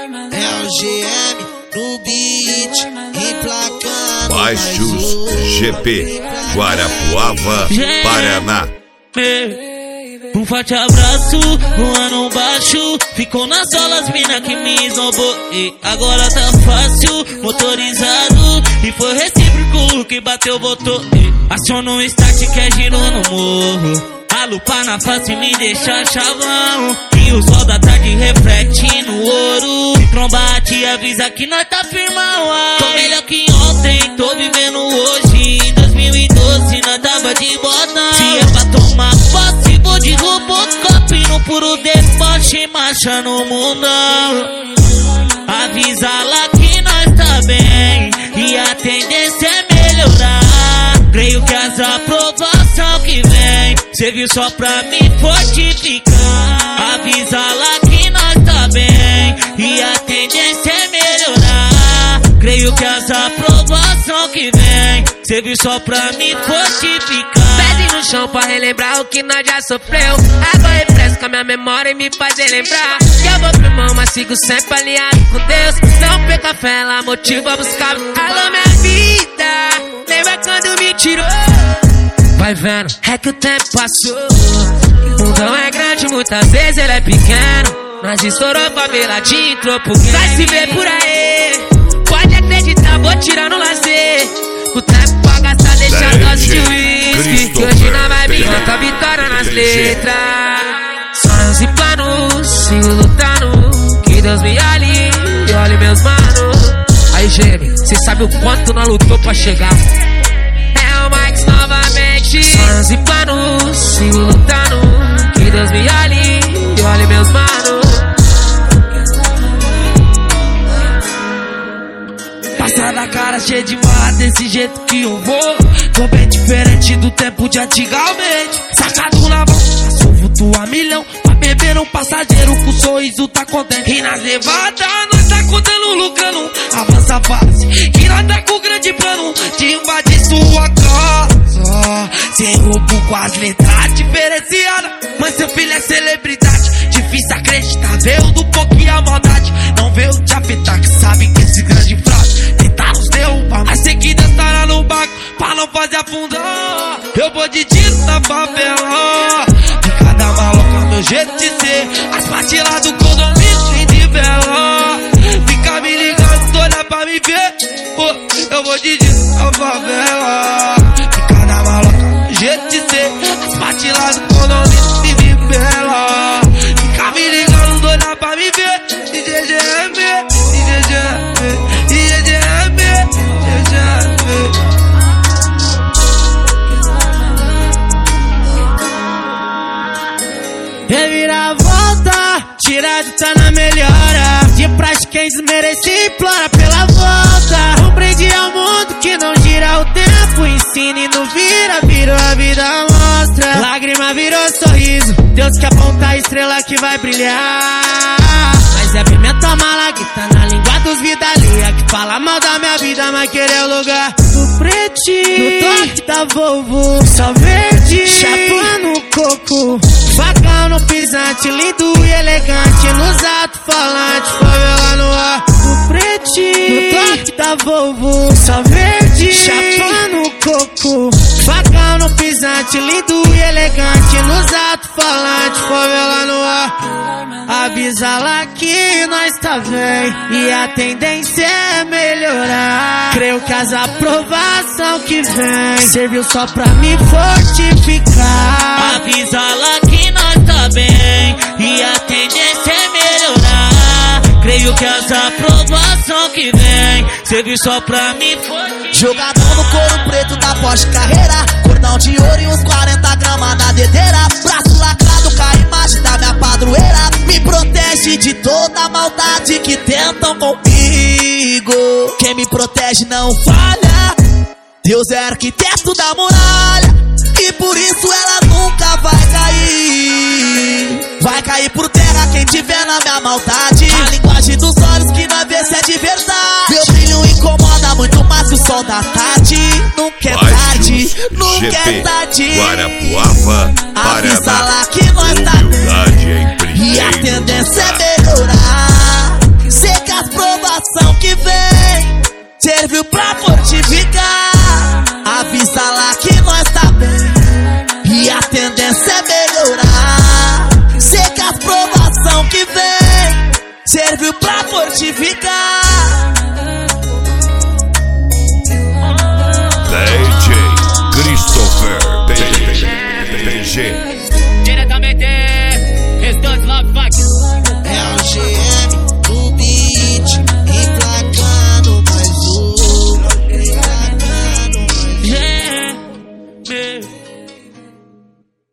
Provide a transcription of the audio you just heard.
É o GM no beat, emplacando. Baixos GP, Guarapuava, Paraná. Um forte abraço, voando baixo. Ficou nas solas, mina que me esnobou. E agora tá fácil, motorizado. E foi recíproco, que bateu, voltou. Aciona um start que é giro no morro. A lupa na face me deixa chavão. E o sol da tarde reflete no ouro. Se trombar te avisa que nós tá firmão. Tô melhor que ontem, tô vivendo hoje. Em 2012 nós tava de bota. Se é pra tomar posse, vou de Robocop. No puro deboche, marcha no mundão. Avisa lá que nós tá bem. E a tendência é melhorar. Creio que as aprovação que vem serviu só pra me fortificar. Avisa lá que nós tá bem. E a tendência é melhorar. Creio que as aprovação que vem serviu só pra me fortificar. Pezinho no chão pra relembrar o que nós já sofreu. Água refresca minha memória e me faz relembrar que eu vou pro irmão, mas sigo sempre alinhado com Deus. Não perca a fé, ela motiva a buscar. Alô minha vida, lembra quando me tirou? Vai vendo, é que o tempo passou. O mundão é grande, muitas vezes ele é pequeno. Nós estourou faveladinho, entrou pro game. Vai se ver por aí, pode acreditar, vou tirar no lazer. O tempo pra gastar, deixa a dose de uísque. Que hoje na vibe canta vitória nas letras. Sonhos e planos, sigo lutando. Que Deus me olhe e olhe meus manos. Aí, Gêmeo, cê sabe o quanto nós lutou pra chegar. É o Max novamente. Sonhos e planos, sigo lutando. Que Deus me olhe e olhe meus manos. Passa na cara cheia de marra, desse jeito que eu vou. Tô bem diferente do tempo de antigamente. Sacado na mão, assovo a milhão. Pra beber um passageiro com sorriso tá contente. E nas levadas nós tá contando, lucrando. Avança fácil, que nós tá com grande plano de invadir sua casa. Sem roubo com as letras diferenciadas. Mas seu filho é celebridade. Difícil acreditar, veio do pouquinho a maldade. Não veio te afetar, que sabe que esse grande fraude tentar nos derrubar. Mas sei que dançará no barco pra não fazer afundar. Eu vou de tiro na favela. De cada maloca meu jeito de ser. As partes lá do condomínio sem de vela. Fica me ligando, tô olhando pra me ver. Eu vou de tiro na favela. De cada maloca meu jeito de ser. As partes lá do condomínio sem de vela. Fica me ligando, tô olhando pra me ver. IGGM, IGGM, IGGM, IGGM. Reviravolta, tirado tá na melhora. De prática quem desmerece implora pela volta. Um brinde ao mundo que não gira o tempo. Ensina e não vira, virou a vida mostra. Lágrima virou sorriso, Deus que aponta a estrela que vai brilhar. Mas é pimenta mala que tá na língua dos vida alheia. Que fala mal da minha vida, mas querer o lugar do pretinho. No toque da Volvo, só verde, chapa no coco. Facão no pisante, lindo e elegante. Nos alto-falantes, favela no ar. Do pretinho, no toque da Volvo, só verde, chapa no coco. Facão no pisante, lindo e elegante. Nos alto-falantes, favela no ar. Avisa lá que nós tá bem. E a tendência é melhorar. Creio que as aprovação que vem serviu só pra me fortificar. Avisa lá que nós tá bem. E a tendência é melhorar. Creio que as aprovação que vem serviu só pra me fortificar. Jogadão no couro preto da Porsche Carreira. Cordão de ouro e uns 40 gramas na dedeira. Braço lacrado com a imagem da minha padroeira. Me protege de toda a maldade que tentam comigo. Quem me protege não falha. Deus é arquiteto da muralha. E por isso ela nunca vai cair. Vai cair por terra quem tiver na minha maldade. A linguagem dos olhos que nós vê se é de verdade. Meu brilho incomoda muito mais que o sol da tarde. Nunca é tarde, nunca é tarde. Guarapuava, Avisa Paraná. lá que nós tá Humildade em e a primeiro tendência lugar. é melhorar. pra fortificar.